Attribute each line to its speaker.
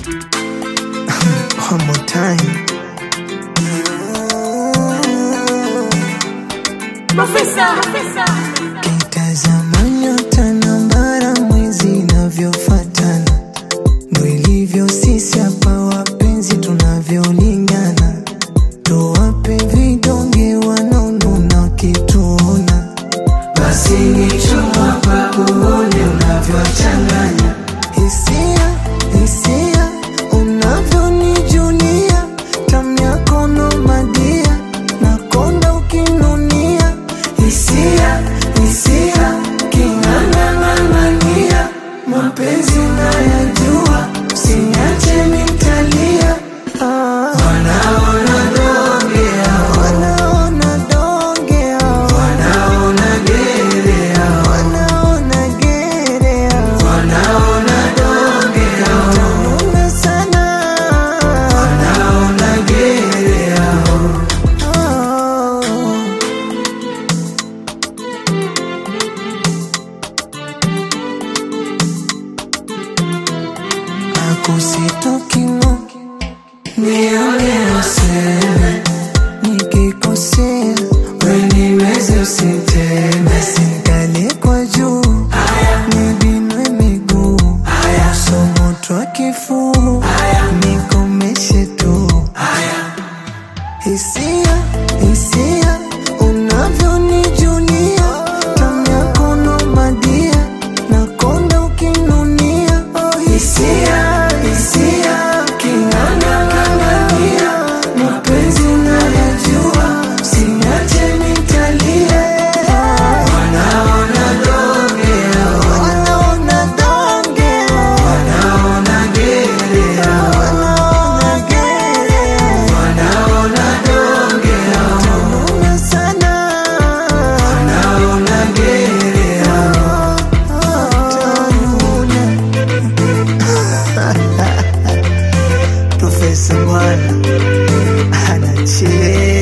Speaker 1: One more time. Kitazama nyota na mbara mwezi inavyofuatana, ndo ilivyo sisi hapa wapenzi tunavyolingana. Tuwape vidonge wanaonuna wakituona, basi nichoma pa uone unavyochanganya. Hisia, hisia, unavyonijulia, tamu yako nomadia, nakonda ukinunia. Hisia, hisia, kinganang'ang'ania, mapenzi nayajua, usiniache nitalia. Wanaona donge hao, wanaona donge hao, wanaona gere hao, wanaona gere hao, wanaona donge hao, wanaona sana, wanaona gere hao. Akusitoki mo, nione useme, nikikosea wenimeze usiteme. Sikale kwa juu, nibinwe miguu, somo twa kifuu, nikomeshe tu. Hisia, hisia, unavyonijulia, tamu yako nomadia, nakonda ukinunia. Hisia, hisia, kinganang'ang'ania, mapenzi nayajua, usiniache nitalia. Wanaona donge hao, wanaona donge hao, wanaona gere hao, wanaona gere hao, wanaona donge hao, wanaona sana, wanaona gere hao. Profesa Bwana anacheza.